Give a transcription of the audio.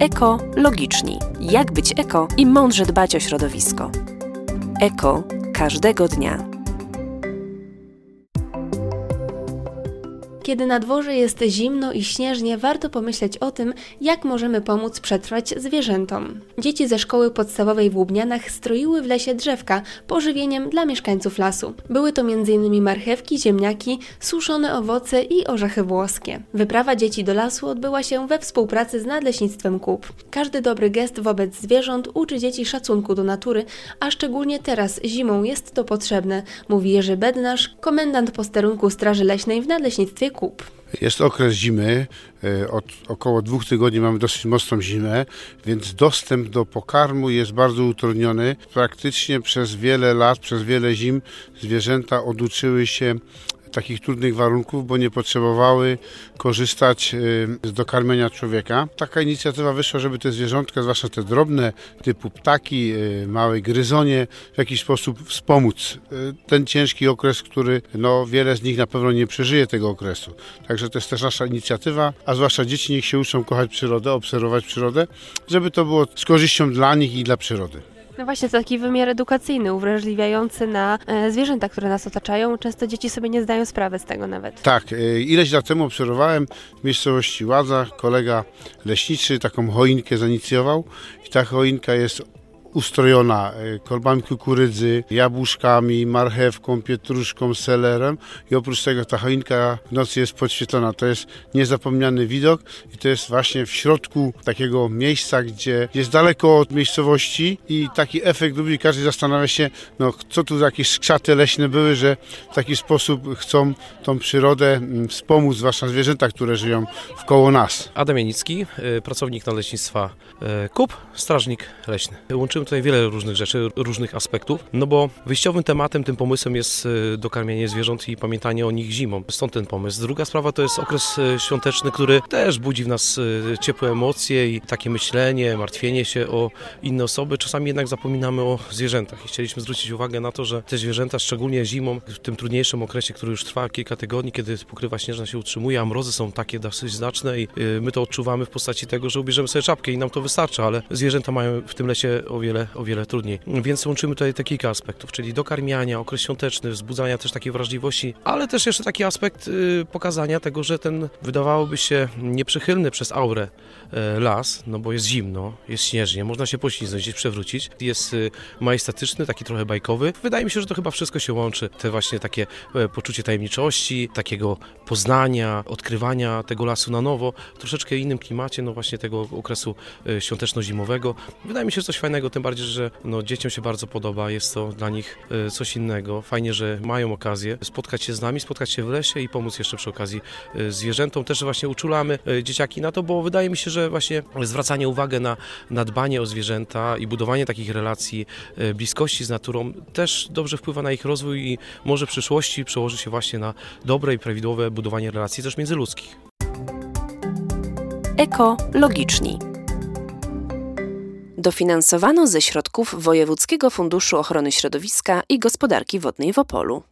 Ekologiczni. Jak być eko i mądrze dbać o środowisko. Eko każdego dnia. Kiedy na dworze jest zimno i śnieżnie, warto pomyśleć o tym, jak możemy pomóc przetrwać zwierzętom. Dzieci ze szkoły podstawowej w Łubnianach stroiły w lesie drzewka pożywieniem dla mieszkańców lasu. Były to m.in. marchewki, ziemniaki, suszone owoce i orzechy włoskie. Wyprawa dzieci do lasu odbyła się we współpracy z Nadleśnictwem KUP. Każdy dobry gest wobec zwierząt uczy dzieci szacunku do natury, a szczególnie teraz, zimą, jest to potrzebne, mówi Jerzy Bednarz, komendant posterunku Straży Leśnej w Nadleśnictwie KUP. Jest okres zimy, od około 2 tygodni mamy dosyć mocną zimę, więc dostęp do pokarmu jest bardzo utrudniony. Praktycznie przez wiele lat, przez wiele zim zwierzęta oduczyły się takich trudnych warunków, bo nie potrzebowały korzystać z dokarmienia człowieka. Taka inicjatywa wyszła, żeby te zwierzątka, zwłaszcza te drobne, typu ptaki, małe gryzonie, w jakiś sposób wspomóc. Ten ciężki okres, który wiele z nich na pewno nie przeżyje tego okresu. Także to jest też nasza inicjatywa, a zwłaszcza dzieci niech się uczą kochać przyrodę, obserwować przyrodę, żeby to było z korzyścią dla nich i dla przyrody. No właśnie, to taki wymiar edukacyjny, uwrażliwiający na zwierzęta, które nas otaczają. Często dzieci sobie nie zdają sprawy z tego nawet. Tak, ileś lat temu obserwowałem w miejscowości Ładza, kolega leśniczy taką choinkę zainicjował i ta choinka jest ustrojona kolbami kukurydzy, jabłuszkami, marchewką, pietruszką, selerem i oprócz tego ta choinka w nocy jest podświetlona. To jest niezapomniany widok i to jest właśnie w środku takiego miejsca, gdzie jest daleko od miejscowości i taki efekt lubi, każdy zastanawia się, co tu za jakieś skrzaty leśne były, że w taki sposób chcą tą przyrodę wspomóc, zwłaszcza zwierzęta, które żyją wkoło nas. Adam Janicki, pracownik Nadleśnictwa KUP, strażnik leśny. Łączymy tutaj wiele różnych rzeczy, różnych aspektów, bo wyjściowym tematem, tym pomysłem jest dokarmianie zwierząt i pamiętanie o nich zimą. Stąd ten pomysł. Druga sprawa to jest okres świąteczny, który też budzi w nas ciepłe emocje i takie myślenie, martwienie się o inne osoby. Czasami jednak zapominamy o zwierzętach i chcieliśmy zwrócić uwagę na to, że te zwierzęta, szczególnie zimą, w tym trudniejszym okresie, który już trwa kilka tygodni, kiedy pokrywa śnieżna się utrzymuje, a mrozy są takie dosyć znaczne i my to odczuwamy w postaci tego, że ubierzemy sobie czapkę i nam to wystarcza, ale zwierzęta mają w tym lesie o wiele trudniej. Więc łączymy tutaj te kilka aspektów, czyli dokarmiania, okres świąteczny, wzbudzania też takiej wrażliwości, ale też jeszcze taki aspekt pokazania tego, że ten wydawałoby się nieprzychylny przez aurę las, bo jest zimno, jest śnieżnie, można się poślizgnąć, gdzieś przewrócić, jest majestatyczny, taki trochę bajkowy. Wydaje mi się, że to chyba wszystko się łączy. Te właśnie takie poczucie tajemniczości, takiego poznania, odkrywania tego lasu na nowo, w troszeczkę innym klimacie, właśnie tego okresu świąteczno-zimowego. Wydaje mi się, że coś fajnego, tym bardziej, że dzieciom się bardzo podoba, jest to dla nich coś innego. Fajnie, że mają okazję spotkać się z nami, spotkać się w lesie i pomóc jeszcze przy okazji zwierzętom. Też właśnie uczulamy dzieciaki na to, bo wydaje mi się, że właśnie zwracanie uwagi na dbanie o zwierzęta i budowanie takich relacji, bliskości z naturą też dobrze wpływa na ich rozwój i może w przyszłości przełoży się właśnie na dobre i prawidłowe budowanie relacji też międzyludzkich. Ekologiczni. Dofinansowano ze środków Wojewódzkiego Funduszu Ochrony Środowiska i Gospodarki Wodnej w Opolu.